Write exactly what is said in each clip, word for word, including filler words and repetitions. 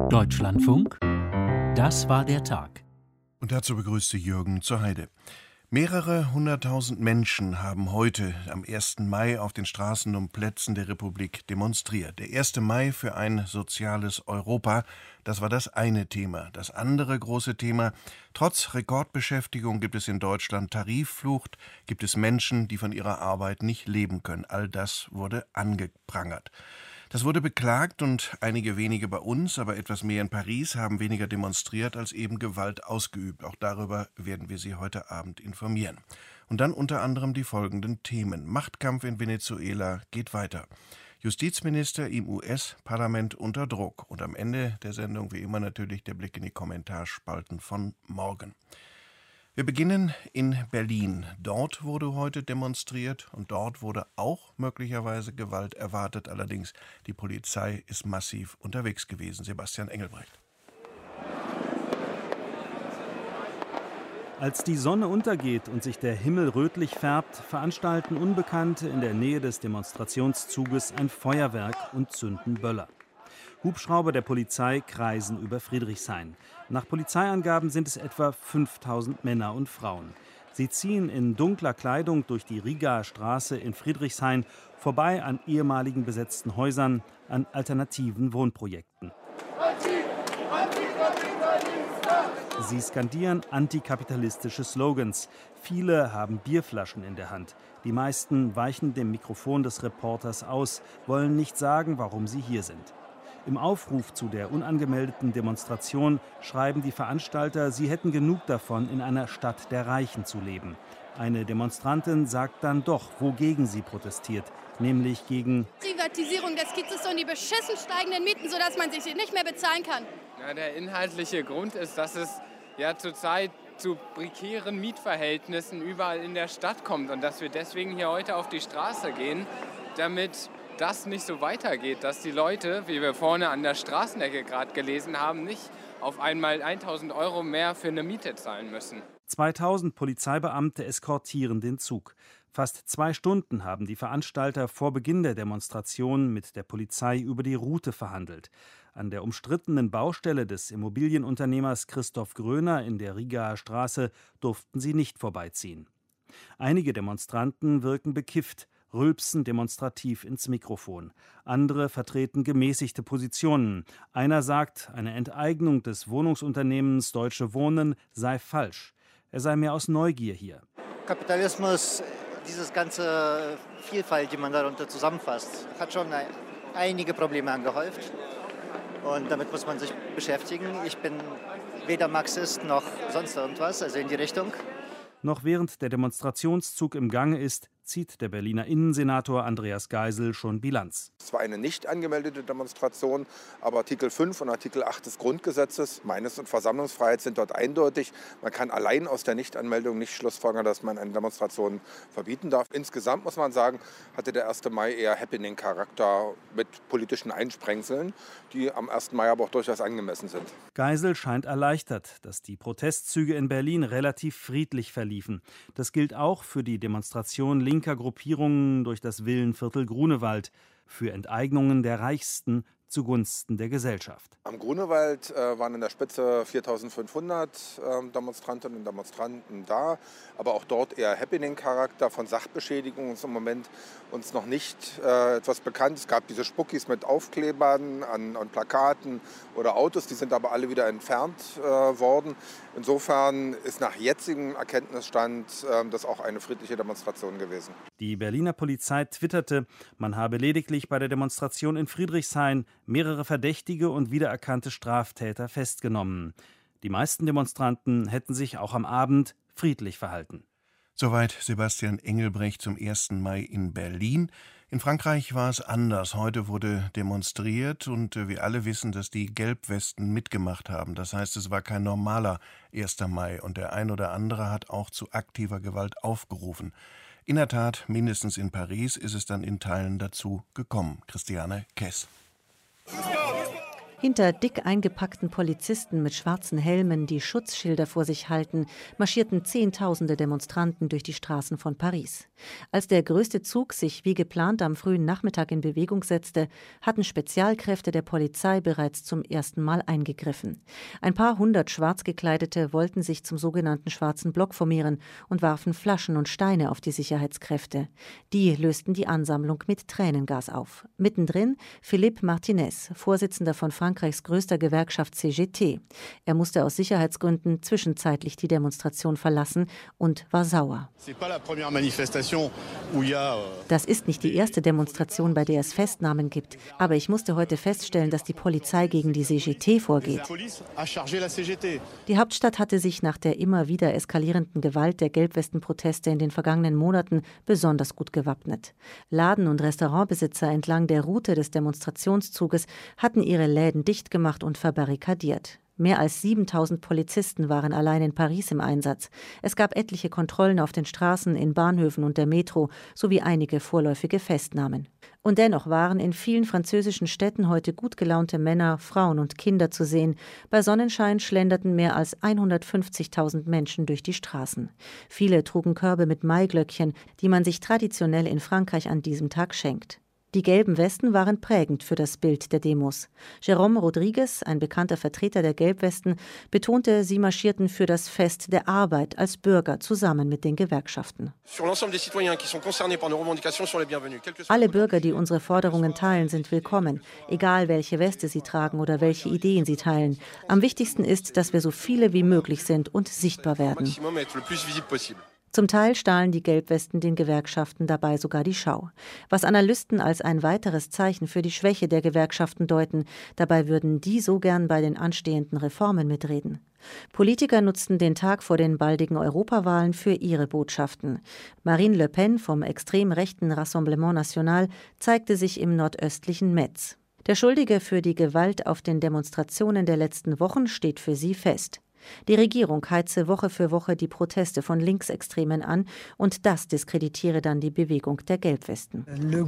Deutschlandfunk, das war der Tag. Und dazu begrüßte Jürgen zur Heide. Mehrere hunderttausend Menschen haben heute, am ersten Mai, auf den Straßen und Plätzen der Republik demonstriert. Der erste Mai für ein soziales Europa, das war das eine Thema. Das andere große Thema: Trotz Rekordbeschäftigung gibt es in Deutschland Tarifflucht, gibt es Menschen, die von ihrer Arbeit nicht leben können. All das wurde angeprangert. Das wurde beklagt und einige wenige bei uns, aber etwas mehr in Paris, haben weniger demonstriert als eben Gewalt ausgeübt. Auch darüber werden wir Sie heute Abend informieren. Und dann unter anderem die folgenden Themen. Machtkampf in Venezuela geht weiter. Justizminister im U S-Parlament unter Druck. Und am Ende der Sendung wie immer natürlich der Blick in die Kommentarspalten von morgen. Wir beginnen in Berlin. Dort wurde heute demonstriert und dort wurde auch möglicherweise Gewalt erwartet. Allerdings, die Polizei ist massiv unterwegs gewesen. Sebastian Engelbrecht. Als die Sonne untergeht und sich der Himmel rötlich färbt, veranstalten Unbekannte in der Nähe des Demonstrationszuges ein Feuerwerk und zünden Böller. Hubschrauber der Polizei kreisen über Friedrichshain. Nach Polizeiangaben sind es etwa fünftausend Männer und Frauen. Sie ziehen in dunkler Kleidung durch die Rigaer Straße in Friedrichshain, vorbei an ehemaligen besetzten Häusern, an alternativen Wohnprojekten. Sie skandieren antikapitalistische Slogans. Viele haben Bierflaschen in der Hand. Die meisten weichen dem Mikrofon des Reporters aus, wollen nicht sagen, warum sie hier sind. Im Aufruf zu der unangemeldeten Demonstration schreiben die Veranstalter, sie hätten genug davon, in einer Stadt der Reichen zu leben. Eine Demonstrantin sagt dann doch, wogegen sie protestiert, nämlich gegen Privatisierung des Kiezes und die beschissen steigenden Mieten, sodass man sich nicht mehr bezahlen kann. Ja, der inhaltliche Grund ist, dass es ja zurzeit zu prekären Mietverhältnissen überall in der Stadt kommt und dass wir deswegen hier heute auf die Straße gehen, damit das nicht so weitergeht, dass die Leute, wie wir vorne an der Straßenecke gerade gelesen haben, nicht auf einmal tausend Euro mehr für eine Miete zahlen müssen. zweitausend Polizeibeamte eskortieren den Zug. Fast zwei Stunden haben die Veranstalter vor Beginn der Demonstration mit der Polizei über die Route verhandelt. An der umstrittenen Baustelle des Immobilienunternehmers Christoph Gröner in der Rigaer Straße durften sie nicht vorbeiziehen. Einige Demonstranten wirken bekifft, rülpsen demonstrativ ins Mikrofon. Andere vertreten gemäßigte Positionen. Einer sagt, eine Enteignung des Wohnungsunternehmens Deutsche Wohnen sei falsch. Er sei mehr aus Neugier hier. Kapitalismus, dieses ganze Vielfalt, die man darunter zusammenfasst, hat schon einige Probleme angehäuft. Und damit muss man sich beschäftigen. Ich bin weder Marxist noch sonst irgendwas, also in die Richtung. Noch während der Demonstrationszug im Gange ist, zieht der Berliner Innensenator Andreas Geisel schon Bilanz. Es war eine nicht angemeldete Demonstration, aber Artikel fünf und Artikel acht des Grundgesetzes, Meinungs- und Versammlungsfreiheit, sind dort eindeutig. Man kann allein aus der Nichtanmeldung nicht schlussfolgern, dass man eine Demonstration verbieten darf. Insgesamt muss man sagen, hatte der erste Mai eher Happening-Charakter mit politischen Einsprengseln, die am ersten Mai aber auch durchaus angemessen sind. Geisel scheint erleichtert, dass die Protestzüge in Berlin relativ friedlich verliefen. Das gilt auch für die Demonstration linker Gruppierungen durch das Villenviertel Grunewald, für Enteignungen der Reichsten zugunsten der Gesellschaft. Am Grunewald äh, waren in der Spitze viertausendfünfhundert äh, Demonstrantinnen und Demonstranten da, aber auch dort eher Happening-Charakter. Von Sachbeschädigungen ist im Moment uns noch nicht äh, etwas bekannt. Es gab diese Spuckis mit Aufklebern an, an Plakaten oder Autos, die sind aber alle wieder entfernt äh, worden. Insofern ist nach jetzigem Erkenntnisstand äh, das auch eine friedliche Demonstration gewesen. Die Berliner Polizei twitterte, man habe lediglich bei der Demonstration in Friedrichshain mehrere verdächtige und wiedererkannte Straftäter festgenommen. Die meisten Demonstranten hätten sich auch am Abend friedlich verhalten. Soweit Sebastian Engelbrecht zum ersten Mai in Berlin. In Frankreich war es anders. Heute wurde demonstriert und wir alle wissen, dass die Gelbwesten mitgemacht haben. Das heißt, es war kein normaler erster Mai und der ein oder andere hat auch zu aktiver Gewalt aufgerufen. In der Tat, mindestens in Paris ist es dann in Teilen dazu gekommen. Christiane Kess. Hinter dick eingepackten Polizisten mit schwarzen Helmen, die Schutzschilder vor sich halten, marschierten Zehntausende Demonstranten durch die Straßen von Paris. Als der größte Zug sich wie geplant am frühen Nachmittag in Bewegung setzte, hatten Spezialkräfte der Polizei bereits zum ersten Mal eingegriffen. Ein paar hundert Schwarzgekleidete wollten sich zum sogenannten Schwarzen Block formieren und warfen Flaschen und Steine auf die Sicherheitskräfte. Die lösten die Ansammlung mit Tränengas auf. Mittendrin Philippe Martinez, Vorsitzender von Frankreichs größter Gewerkschaft C G T. Er musste aus Sicherheitsgründen zwischenzeitlich die Demonstration verlassen und war sauer. Das ist nicht die erste Demonstration, bei der es Festnahmen gibt. Aber ich musste heute feststellen, dass die Polizei gegen die C G T vorgeht. Die Hauptstadt hatte sich nach der immer wieder eskalierenden Gewalt der Gelbwestenproteste in den vergangenen Monaten besonders gut gewappnet. Laden- und Restaurantbesitzer entlang der Route des Demonstrationszuges hatten ihre Läden dicht gemacht und verbarrikadiert. Mehr als siebentausend Polizisten waren allein in Paris im Einsatz. Es gab etliche Kontrollen auf den Straßen, in Bahnhöfen und der Metro sowie einige vorläufige Festnahmen. Und dennoch waren in vielen französischen Städten heute gut gelaunte Männer, Frauen und Kinder zu sehen. Bei Sonnenschein schlenderten mehr als hundertfünfzigtausend Menschen durch die Straßen. Viele trugen Körbe mit Maiglöckchen, die man sich traditionell in Frankreich an diesem Tag schenkt. Die gelben Westen waren prägend für das Bild der Demos. Jérôme Rodriguez, ein bekannter Vertreter der Gelbwesten, betonte, sie marschierten für das Fest der Arbeit als Bürger zusammen mit den Gewerkschaften. Alle Bürger, die unsere Forderungen teilen, sind willkommen, egal welche Weste sie tragen oder welche Ideen sie teilen. Am wichtigsten ist, dass wir so viele wie möglich sind und sichtbar werden. Zum Teil stahlen die Gelbwesten den Gewerkschaften dabei sogar die Schau. Was Analysten als ein weiteres Zeichen für die Schwäche der Gewerkschaften deuten, dabei würden die so gern bei den anstehenden Reformen mitreden. Politiker nutzten den Tag vor den baldigen Europawahlen für ihre Botschaften. Marine Le Pen vom extrem rechten Rassemblement National zeigte sich im nordöstlichen Metz. Der Schuldige für die Gewalt auf den Demonstrationen der letzten Wochen steht für sie fest. Die Regierung heize Woche für Woche die Proteste von Linksextremen an und das diskreditiere dann die Bewegung der Gelbwesten.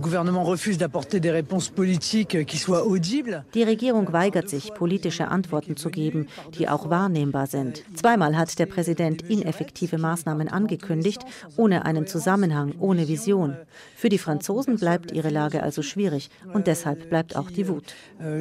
Die Regierung weigert sich, politische Antworten zu geben, die auch wahrnehmbar sind. Zweimal hat der Präsident ineffektive Maßnahmen angekündigt, ohne einen Zusammenhang, ohne Vision. Für die Franzosen bleibt ihre Lage also schwierig und deshalb bleibt auch die Wut.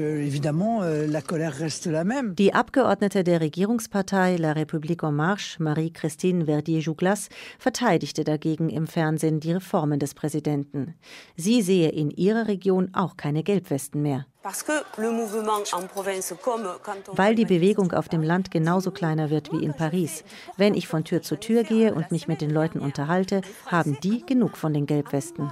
Die Abgeordnete der Regierungspartei La République en Marche, Marie-Christine Verdier-Jouglas, verteidigte dagegen im Fernsehen die Reformen des Präsidenten. Sie sehe in ihrer Region auch keine Gelbwesten mehr. Weil die Bewegung auf dem Land genauso kleiner wird wie in Paris. Wenn ich von Tür zu Tür gehe und mich mit den Leuten unterhalte, haben die genug von den Gelbwesten.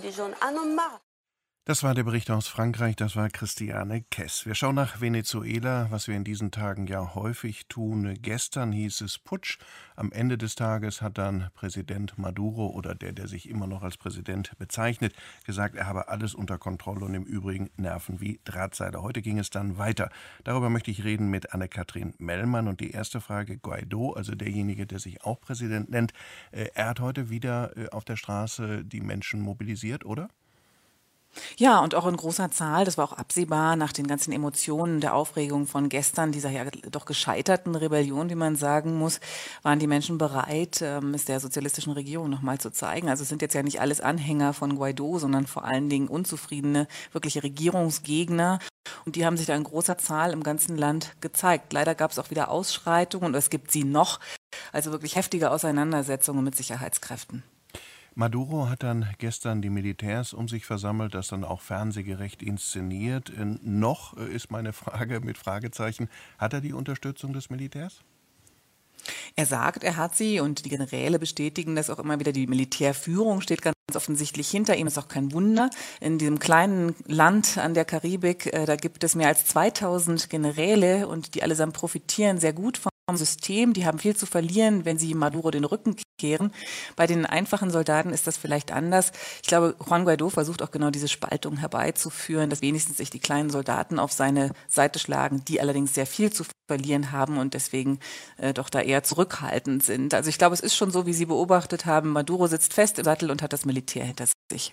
Das war der Bericht aus Frankreich, das war Christiane Kess. Wir schauen nach Venezuela, was wir in diesen Tagen ja häufig tun. Gestern hieß es Putsch. Am Ende des Tages hat dann Präsident Maduro oder der, der sich immer noch als Präsident bezeichnet, gesagt, er habe alles unter Kontrolle und im Übrigen Nerven wie Drahtseile. Heute ging es dann weiter. Darüber möchte ich reden mit Anne-Kathrin Mellmann. Und die erste Frage, Guaidó, also derjenige, der sich auch Präsident nennt, er hat heute wieder auf der Straße die Menschen mobilisiert, oder? Ja, und auch in großer Zahl, das war auch absehbar nach den ganzen Emotionen der Aufregung von gestern, dieser ja doch gescheiterten Rebellion, wie man sagen muss, waren die Menschen bereit, es der sozialistischen Regierung nochmal zu zeigen. Also es sind jetzt ja nicht alles Anhänger von Guaidó, sondern vor allen Dingen unzufriedene, wirkliche Regierungsgegner. Und die haben sich da in großer Zahl im ganzen Land gezeigt. Leider gab es auch wieder Ausschreitungen und es gibt sie noch, also wirklich heftige Auseinandersetzungen mit Sicherheitskräften. Maduro hat dann gestern die Militärs um sich versammelt, das dann auch fernsehgerecht inszeniert. Äh, noch äh, ist meine Frage mit Fragezeichen, hat er die Unterstützung des Militärs? Er sagt, er hat sie und die Generäle bestätigen das auch immer wieder. Die Militärführung steht ganz offensichtlich hinter ihm. Das ist auch kein Wunder. In diesem kleinen Land an der Karibik, äh, da gibt es mehr als zweitausend Generäle und die allesamt profitieren sehr gut vom System. Die haben viel zu verlieren, wenn sie Maduro den Rücken kehren. Bei den einfachen Soldaten ist das vielleicht anders. Ich glaube, Juan Guaidó versucht auch genau diese Spaltung herbeizuführen, dass wenigstens sich die kleinen Soldaten auf seine Seite schlagen, die allerdings sehr viel zu verlieren haben und deswegen äh, doch da eher zurückhaltend sind. Also ich glaube, es ist schon so, wie Sie beobachtet haben, Maduro sitzt fest im Sattel und hat das Militär hinter sich.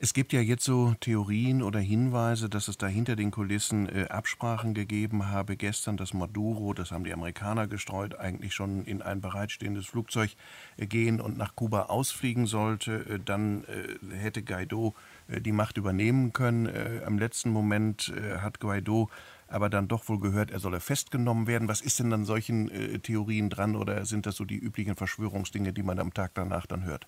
Es gibt ja jetzt so Theorien oder Hinweise, dass es da hinter den Kulissen äh, Absprachen gegeben habe. Gestern, dass Maduro, das haben die Amerikaner gestreut, eigentlich schon in ein bereitstehendes Flugzeug äh, gehen und nach Kuba ausfliegen sollte. Äh, dann äh, hätte Guaidó äh, die Macht übernehmen können. Äh, am letzten Moment äh, hat Guaidó aber dann doch wohl gehört, er solle festgenommen werden. Was ist denn an solchen äh, Theorien dran oder sind das so die üblichen Verschwörungsdinge, die man am Tag danach dann hört?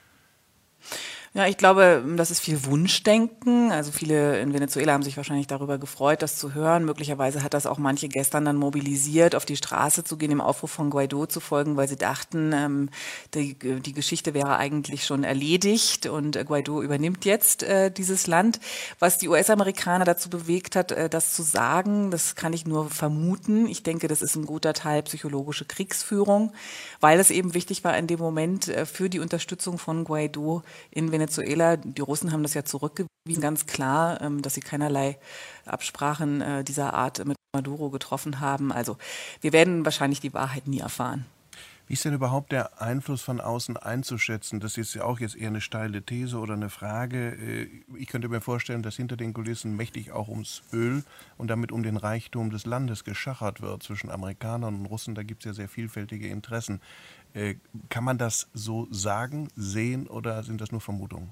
Ja, ich glaube, das ist viel Wunschdenken. Also viele in Venezuela haben sich wahrscheinlich darüber gefreut, das zu hören. Möglicherweise hat das auch manche gestern dann mobilisiert, auf die Straße zu gehen, dem Aufruf von Guaidó zu folgen, weil sie dachten, ähm, die, die Geschichte wäre eigentlich schon erledigt und äh, Guaidó übernimmt jetzt äh, dieses Land. Was die U S-Amerikaner dazu bewegt hat, äh, das zu sagen, das kann ich nur vermuten. Ich denke, das ist ein guter Teil psychologische Kriegsführung, weil es eben wichtig war in dem Moment äh, für die Unterstützung von Guaidó in Venezuela. Venezuela, die Russen haben das ja zurückgewiesen, ganz klar, dass sie keinerlei Absprachen dieser Art mit Maduro getroffen haben. Also wir werden wahrscheinlich die Wahrheit nie erfahren. Wie ist denn überhaupt der Einfluss von außen einzuschätzen? Das ist ja auch jetzt eher eine steile These oder eine Frage. Ich könnte mir vorstellen, dass hinter den Kulissen mächtig auch ums Öl und damit um den Reichtum des Landes geschachert wird zwischen Amerikanern und Russen. Da gibt es ja sehr vielfältige Interessen. Kann man das so sagen, sehen oder sind das nur Vermutungen?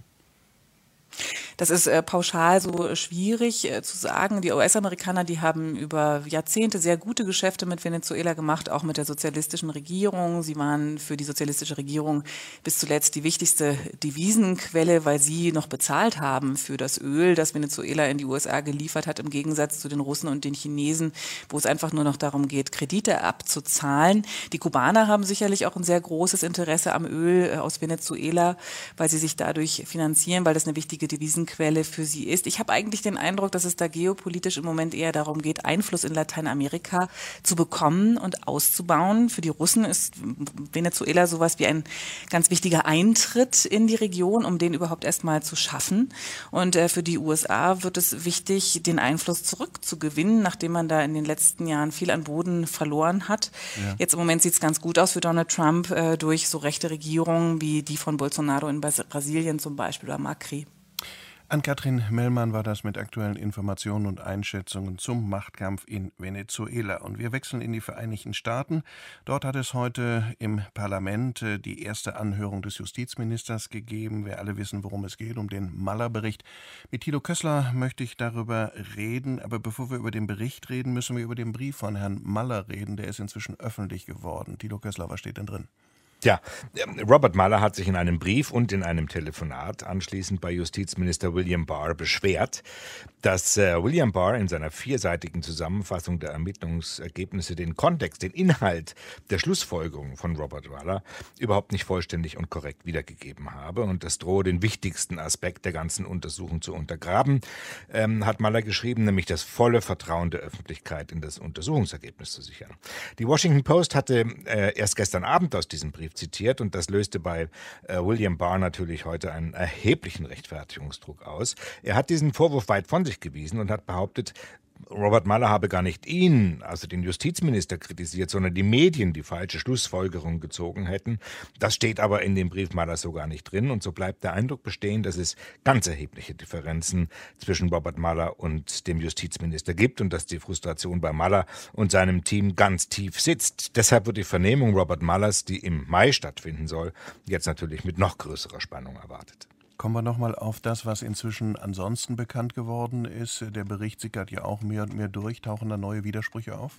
Das ist äh, pauschal so schwierig äh, zu sagen. Die U S-Amerikaner, die haben über Jahrzehnte sehr gute Geschäfte mit Venezuela gemacht, auch mit der sozialistischen Regierung. Sie waren für die sozialistische Regierung bis zuletzt die wichtigste Devisenquelle, weil sie noch bezahlt haben für das Öl, das Venezuela in die U S A geliefert hat, im Gegensatz zu den Russen und den Chinesen, wo es einfach nur noch darum geht, Kredite abzuzahlen. Die Kubaner haben sicherlich auch ein sehr großes Interesse am Öl äh, aus Venezuela, weil sie sich dadurch finanzieren, weil das eine wichtige Devisenquelle für sie ist. Ich habe eigentlich den Eindruck, dass es da geopolitisch im Moment eher darum geht, Einfluss in Lateinamerika zu bekommen und auszubauen. Für die Russen ist Venezuela sowas wie ein ganz wichtiger Eintritt in die Region, um den überhaupt erstmal zu schaffen. Und äh, für die U S A wird es wichtig, den Einfluss zurückzugewinnen, nachdem man da in den letzten Jahren viel an Boden verloren hat. Ja. Jetzt im Moment sieht es ganz gut aus für Donald Trump äh, durch so rechte Regierungen wie die von Bolsonaro in Bas- Brasilien zum Beispiel oder Macri. Ann-Kathrin Mellmann war das mit aktuellen Informationen und Einschätzungen zum Machtkampf in Venezuela. Und wir wechseln in die Vereinigten Staaten. Dort hat es heute im Parlament die erste Anhörung des Justizministers gegeben. Wir alle wissen, worum es geht, um den Mueller-Bericht. Mit Thilo Kössler möchte ich darüber reden. Aber bevor wir über den Bericht reden, müssen wir über den Brief von Herrn Mueller reden. Der ist inzwischen öffentlich geworden. Thilo Kössler, was steht denn drin? Ja, Robert Mueller hat sich in einem Brief und in einem Telefonat anschließend bei Justizminister William Barr beschwert, dass äh, William Barr in seiner vierseitigen Zusammenfassung der Ermittlungsergebnisse den Kontext, den Inhalt der Schlussfolgerungen von Robert Mueller überhaupt nicht vollständig und korrekt wiedergegeben habe. Und das drohe den wichtigsten Aspekt der ganzen Untersuchung zu untergraben, ähm, hat Mueller geschrieben, nämlich das volle Vertrauen der Öffentlichkeit in das Untersuchungsergebnis zu sichern. Die Washington Post hatte äh, erst gestern Abend aus diesem Brief zitiert und das löste bei äh, William Barr natürlich heute einen erheblichen Rechtfertigungsdruck aus. Er hat diesen Vorwurf weit von sich gewiesen und hat behauptet, Robert Mueller habe gar nicht ihn, also den Justizminister, kritisiert, sondern die Medien, die falsche Schlussfolgerungen gezogen hätten. Das steht aber in dem Brief Muellers so gar nicht drin. Und so bleibt der Eindruck bestehen, dass es ganz erhebliche Differenzen zwischen Robert Mueller und dem Justizminister gibt und dass die Frustration bei Mueller und seinem Team ganz tief sitzt. Deshalb wird die Vernehmung Robert Muellers, die im Mai stattfinden soll, jetzt natürlich mit noch größerer Spannung erwartet. Kommen wir nochmal auf das, was inzwischen ansonsten bekannt geworden ist. Der Bericht sickert ja auch mehr und mehr durch. Tauchen da neue Widersprüche auf?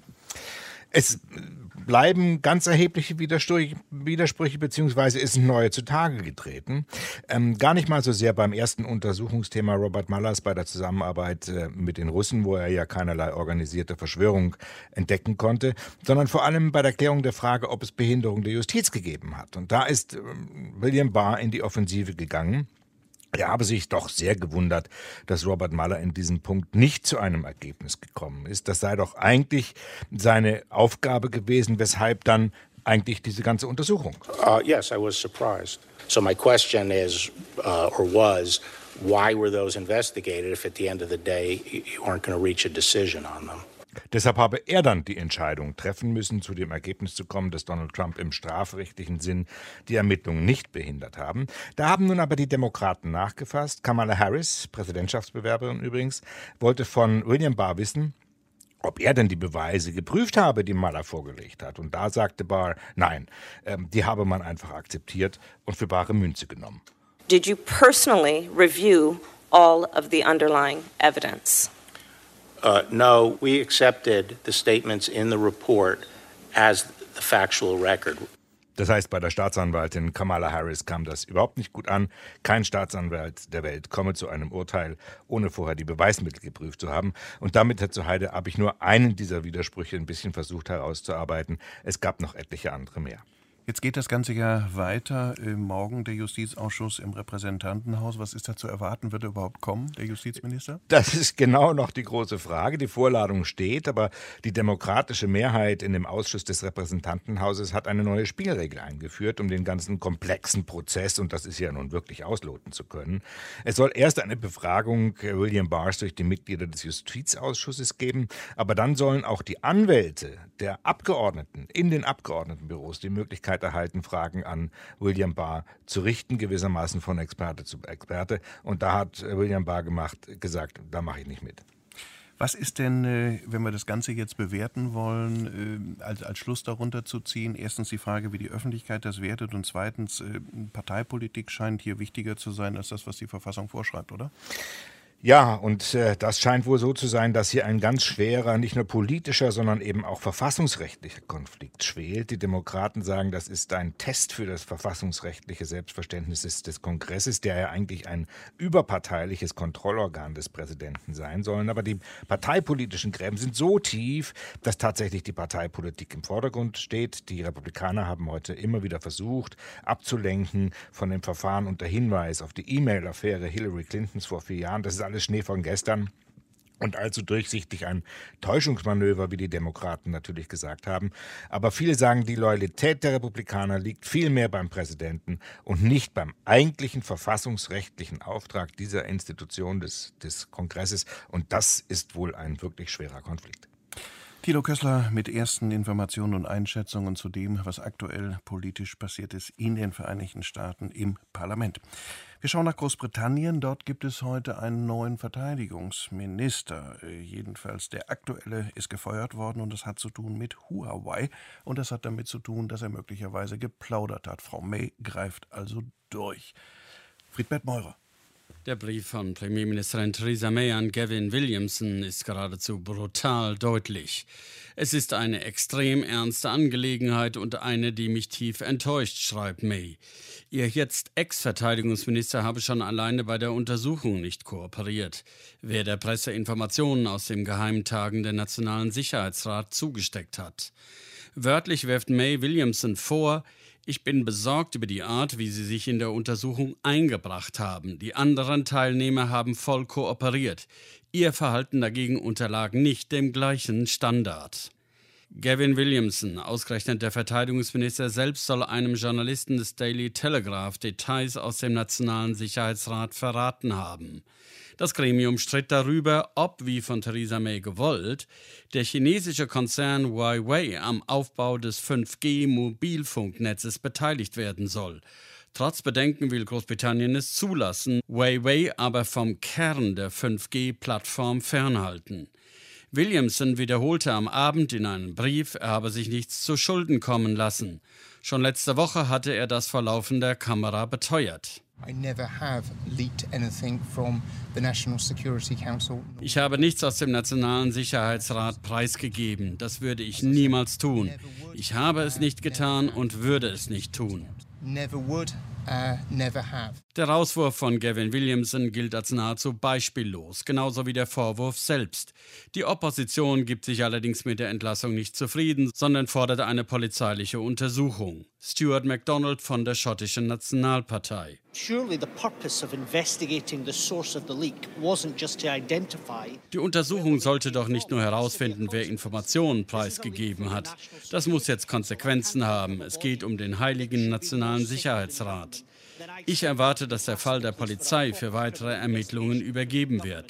Es bleiben ganz erhebliche Widersprüche, Widersprüche beziehungsweise ist ein neue zutage getreten. Ähm, gar nicht mal so sehr beim ersten Untersuchungsthema Robert Muellers bei der Zusammenarbeit äh, mit den Russen, wo er ja keinerlei organisierte Verschwörung entdecken konnte, sondern vor allem bei der Klärung der Frage, ob es Behinderung der Justiz gegeben hat. Und da ist äh, William Barr in die Offensive gegangen. Er habe sich doch sehr gewundert, dass Robert Mueller in diesem Punkt nicht zu einem Ergebnis gekommen ist. Das sei doch eigentlich seine Aufgabe gewesen, weshalb dann eigentlich diese ganze Untersuchung. Uh, yes, I was surprised. So my question is, uh, or was, why were those investigated if at the end of the day you aren't going to reach a decision on them? Deshalb habe er dann die Entscheidung treffen müssen, zu dem Ergebnis zu kommen, dass Donald Trump im strafrechtlichen Sinn die Ermittlungen nicht behindert haben. Da haben nun aber die Demokraten nachgefasst. Kamala Harris, Präsidentschaftsbewerberin übrigens, wollte von William Barr wissen, ob er denn die Beweise geprüft habe, die Mueller vorgelegt hat. Und da sagte Barr, nein, ähm, die habe man einfach akzeptiert und für bare Münze genommen. Did you personally review all of the underlying evidence? Uh, no, we accepted the statements in the report as the factual record. Das heißt, bei der Staatsanwaltin Kamala Harris kam das überhaupt nicht gut an. Kein Staatsanwalt der Welt komme zu einem Urteil, ohne vorher die Beweismittel geprüft zu haben. Und damit, Herr zu Heide, habe ich nur einen dieser Widersprüche ein bisschen versucht herauszuarbeiten. Es gab noch etliche andere mehr. Jetzt geht das Ganze ja weiter. Morgen der Justizausschuss im Repräsentantenhaus. Was ist da zu erwarten? Wird er überhaupt kommen, der Justizminister? Das ist genau noch die große Frage. Die Vorladung steht, aber die demokratische Mehrheit in dem Ausschuss des Repräsentantenhauses hat eine neue Spielregel eingeführt, um den ganzen komplexen Prozess, und das ist ja nun wirklich ausloten zu können. Es soll erst eine Befragung William Barrs durch die Mitglieder des Justizausschusses geben, aber dann sollen auch die Anwälte der Abgeordneten in den Abgeordnetenbüros die Möglichkeit erhalten, Fragen an William Barr zu richten, gewissermaßen von Experte zu Experte. Und da hat William Barr gemacht, gesagt, da mache ich nicht mit. Was ist denn, wenn wir das Ganze jetzt bewerten wollen, als, als Schluss darunter zu ziehen? Erstens die Frage, wie die Öffentlichkeit das wertet, und zweitens, Parteipolitik scheint hier wichtiger zu sein als das, was die Verfassung vorschreibt, oder? Ja, und äh, das scheint wohl so zu sein, dass hier ein ganz schwerer, nicht nur politischer, sondern eben auch verfassungsrechtlicher Konflikt schwelt. Die Demokraten sagen, das ist ein Test für das verfassungsrechtliche Selbstverständnis des, des Kongresses, der ja eigentlich ein überparteiliches Kontrollorgan des Präsidenten sein soll. Aber die parteipolitischen Gräben sind so tief, dass tatsächlich die Parteipolitik im Vordergrund steht. Die Republikaner haben heute immer wieder versucht, abzulenken von dem Verfahren unter Hinweis auf die E-Mail-Affäre Hillary Clintons vor vier Jahren. Das ist alles Schnee von gestern und allzu durchsichtig ein Täuschungsmanöver, wie die Demokraten natürlich gesagt haben. Aber viele sagen, die Loyalität der Republikaner liegt viel mehr beim Präsidenten und nicht beim eigentlichen verfassungsrechtlichen Auftrag dieser Institution des, des Kongresses. Und das ist wohl ein wirklich schwerer Konflikt. Thilo Kössler mit ersten Informationen und Einschätzungen zu dem, was aktuell politisch passiert ist in den Vereinigten Staaten im Parlament. Wir schauen nach Großbritannien. Dort gibt es heute einen neuen Verteidigungsminister. Jedenfalls der aktuelle ist gefeuert worden, und das hat zu tun mit Huawei. Und das hat damit zu tun, dass er möglicherweise geplaudert hat. Frau May greift also durch. Friedbert Meurer. Der Brief von Premierministerin Theresa May an Gavin Williamson ist geradezu brutal deutlich. Es ist eine extrem ernste Angelegenheit und eine, die mich tief enttäuscht, schreibt May. Ihr jetzt Ex-Verteidigungsminister habe schon alleine bei der Untersuchung nicht kooperiert, wer der Presse Informationen aus dem Geheimtagen der Nationalen Sicherheitsrat zugesteckt hat. Wörtlich wirft May Williamson vor, ich bin besorgt über die Art, wie Sie sich in der Untersuchung eingebracht haben. Die anderen Teilnehmer haben voll kooperiert. Ihr Verhalten dagegen unterlag nicht dem gleichen Standard. Gavin Williamson, ausgerechnet der Verteidigungsminister selbst, soll einem Journalisten des Daily Telegraph Details aus dem Nationalen Sicherheitsrat verraten haben. Das Gremium stritt darüber, ob, wie von Theresa May gewollt, der chinesische Konzern Huawei am Aufbau des fünf G Mobilfunknetzes beteiligt werden soll. Trotz Bedenken will Großbritannien es zulassen, Huawei aber vom Kern der fünf G Plattform fernhalten. Williamson wiederholte am Abend in einem Brief, er habe sich nichts zu Schulden kommen lassen. Schon letzte Woche hatte er das vor laufender Kamera beteuert. Ich habe nichts aus dem Nationalen Sicherheitsrat preisgegeben. Das würde ich niemals tun. Ich habe es nicht getan und würde es nicht tun. Der Rauswurf von Gavin Williamson gilt als nahezu beispiellos, genauso wie der Vorwurf selbst. Die Opposition gibt sich allerdings mit der Entlassung nicht zufrieden, sondern fordert eine polizeiliche Untersuchung. Stuart MacDonald von der schottischen Nationalpartei. Die Untersuchung sollte doch nicht nur herausfinden, wer Informationen preisgegeben hat. Das muss jetzt Konsequenzen haben. Es geht um den heiligen Nationalen Sicherheitsrat. Ich erwarte, dass der Fall der Polizei für weitere Ermittlungen übergeben wird.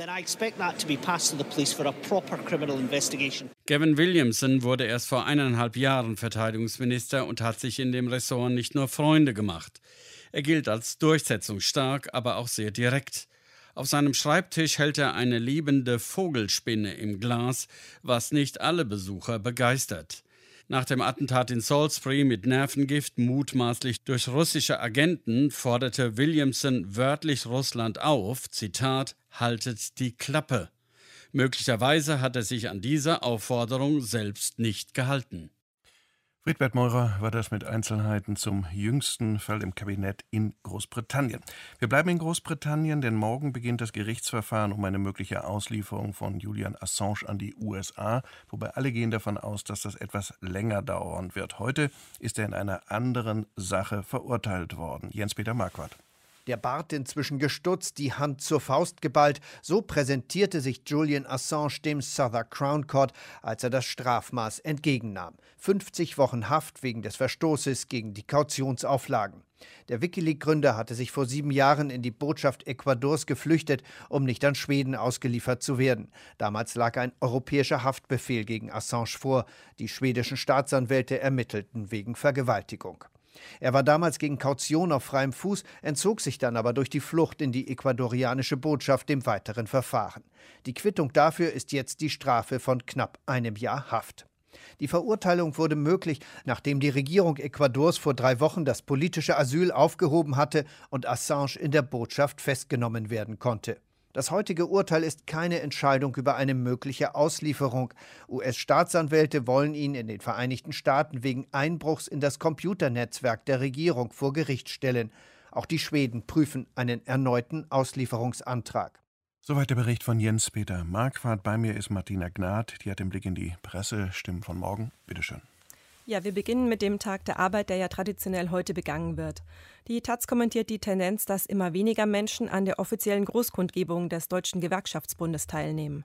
Gavin Williamson wurde erst vor eineinhalb Jahren Verteidigungsminister und hat sich in dem Ressort nicht nur Freunde gemacht. Er gilt als durchsetzungsstark, aber auch sehr direkt. Auf seinem Schreibtisch hält er eine lebende Vogelspinne im Glas, was nicht alle Besucher begeistert. Nach dem Attentat in Salisbury mit Nervengift, mutmaßlich durch russische Agenten, forderte Williamson wörtlich Russland auf, Zitat, haltet die Klappe. Möglicherweise hat er sich an diese Aufforderung selbst nicht gehalten. Friedbert Meurer war das mit Einzelheiten zum jüngsten Fall im Kabinett in Großbritannien. Wir bleiben in Großbritannien, denn morgen beginnt das Gerichtsverfahren um eine mögliche Auslieferung von Julian Assange an die U S A, wobei alle gehen davon aus, dass das etwas länger dauern wird. Heute ist er in einer anderen Sache verurteilt worden. Jens-Peter Marquardt. Der Bart inzwischen gestutzt, die Hand zur Faust geballt. So präsentierte sich Julian Assange dem Southwark Crown Court, als er das Strafmaß entgegennahm. fünfzig Wochen Haft wegen des Verstoßes gegen die Kautionsauflagen. Der WikiLeaks-Gründer hatte sich vor sieben Jahren in die Botschaft Ecuadors geflüchtet, um nicht an Schweden ausgeliefert zu werden. Damals lag ein europäischer Haftbefehl gegen Assange vor. Die schwedischen Staatsanwälte ermittelten wegen Vergewaltigung. Er war damals gegen Kaution auf freiem Fuß, entzog sich dann aber durch die Flucht in die ecuadorianische Botschaft dem weiteren Verfahren. Die Quittung dafür ist jetzt die Strafe von knapp einem Jahr Haft. Die Verurteilung wurde möglich, nachdem die Regierung Ecuadors vor drei Wochen das politische Asyl aufgehoben hatte und Assange in der Botschaft festgenommen werden konnte. Das heutige Urteil ist keine Entscheidung über eine mögliche Auslieferung. U S-Staatsanwälte wollen ihn in den Vereinigten Staaten wegen Einbruchs in das Computernetzwerk der Regierung vor Gericht stellen. Auch die Schweden prüfen einen erneuten Auslieferungsantrag. Soweit der Bericht von Jens-Peter Marquardt. Bei mir ist Martina Gnad, die hat den Blick in die Pressestimmen von morgen. Bitte schön. Ja, wir beginnen mit dem Tag der Arbeit, der ja traditionell heute begangen wird. Die Taz kommentiert die Tendenz, dass immer weniger Menschen an der offiziellen Großkundgebung des Deutschen Gewerkschaftsbundes teilnehmen.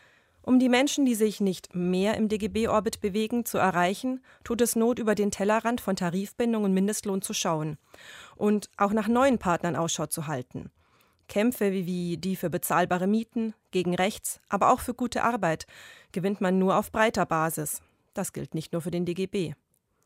Um die Menschen, die sich nicht mehr im D G B-Orbit bewegen, zu erreichen, tut es Not, über den Tellerrand von Tarifbindung und Mindestlohn zu schauen und auch nach neuen Partnern Ausschau zu halten. Kämpfe wie die für bezahlbare Mieten, gegen Rechts, aber auch für gute Arbeit gewinnt man nur auf breiter Basis. Das gilt nicht nur für den D G B.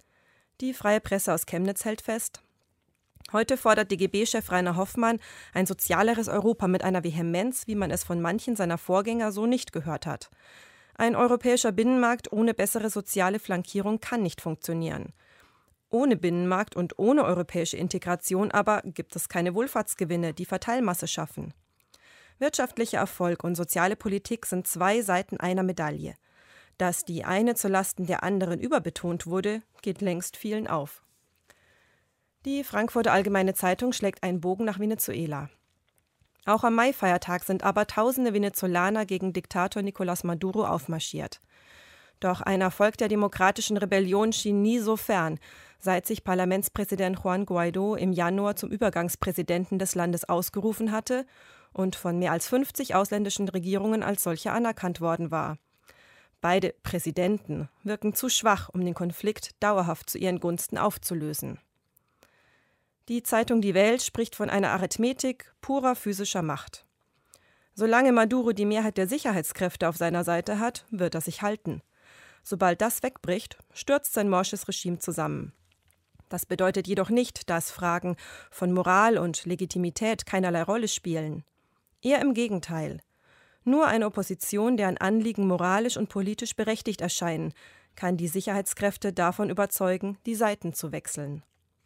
Die Freie Presse aus Chemnitz hält fest: Heute fordert D G B-Chef Rainer Hoffmann ein sozialeres Europa mit einer Vehemenz, wie man es von manchen seiner Vorgänger so nicht gehört hat. Ein europäischer Binnenmarkt ohne bessere soziale Flankierung kann nicht funktionieren. Ohne Binnenmarkt und ohne europäische Integration aber gibt es keine Wohlfahrtsgewinne, die Verteilmasse schaffen. Wirtschaftlicher Erfolg und soziale Politik sind zwei Seiten einer Medaille. Dass die eine zulasten der anderen überbetont wurde, geht längst vielen auf. Die Frankfurter Allgemeine Zeitung schlägt einen Bogen nach Venezuela. Auch am Maifeiertag sind aber tausende Venezolaner gegen Diktator Nicolás Maduro aufmarschiert. Doch ein Erfolg der demokratischen Rebellion schien nie so fern, seit sich Parlamentspräsident Juan Guaidó im Januar zum Übergangspräsidenten des Landes ausgerufen hatte und von mehr als fünfzig ausländischen Regierungen als solcher anerkannt worden war. Beide Präsidenten wirken zu schwach, um den Konflikt dauerhaft zu ihren Gunsten aufzulösen. Die Zeitung Die Welt spricht von einer Arithmetik purer physischer Macht. Solange Maduro die Mehrheit der Sicherheitskräfte auf seiner Seite hat, wird er sich halten. Sobald das wegbricht, stürzt sein morsches Regime zusammen. Das bedeutet jedoch nicht, dass Fragen von Moral und Legitimität keinerlei Rolle spielen. Eher im Gegenteil. Nur eine Opposition, deren Anliegen moralisch und politisch berechtigt erscheinen, kann die Sicherheitskräfte davon überzeugen, die Seiten zu wechseln.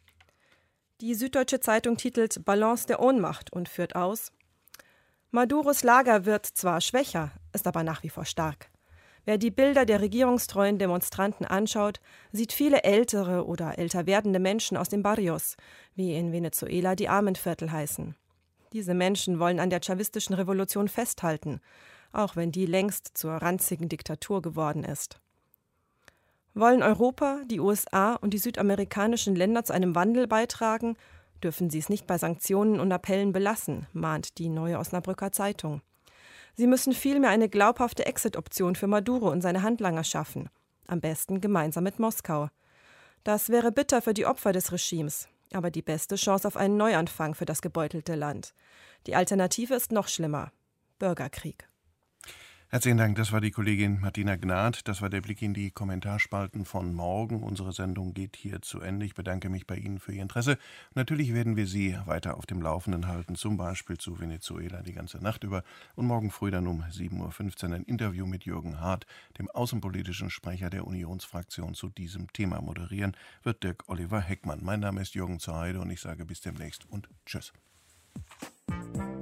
Die Süddeutsche Zeitung titelt Balance der Ohnmacht und führt aus: Maduros Lager wird zwar schwächer, ist aber nach wie vor stark. Wer die Bilder der regierungstreuen Demonstranten anschaut, sieht viele ältere oder älter werdende Menschen aus den Barrios, wie in Venezuela die Armenviertel heißen. Diese Menschen wollen an der chavistischen Revolution festhalten, auch wenn die längst zur ranzigen Diktatur geworden ist. Wollen Europa, die U S A und die südamerikanischen Länder zu einem Wandel beitragen, dürfen sie es nicht bei Sanktionen und Appellen belassen, mahnt die Neue Osnabrücker Zeitung. Sie müssen vielmehr eine glaubhafte Exit-Option für Maduro und seine Handlanger schaffen, am besten gemeinsam mit Moskau. Das wäre bitter für die Opfer des Regimes, aber die beste Chance auf einen Neuanfang für das gebeutelte Land. Die Alternative ist noch schlimmer. Bürgerkrieg. Herzlichen Dank, das war die Kollegin Martina Gnad. Das war der Blick in die Kommentarspalten von morgen. Unsere Sendung geht hier zu Ende. Ich bedanke mich bei Ihnen für Ihr Interesse. Und natürlich werden wir Sie weiter auf dem Laufenden halten, zum Beispiel zu Venezuela die ganze Nacht über. Und morgen früh dann um sieben Uhr fünfzehn ein Interview mit Jürgen Hart, dem außenpolitischen Sprecher der Unionsfraktion, zu diesem Thema. Moderieren wird Dirk Oliver Heckmann. Mein Name ist Jürgen zur Heide und ich sage bis demnächst und tschüss.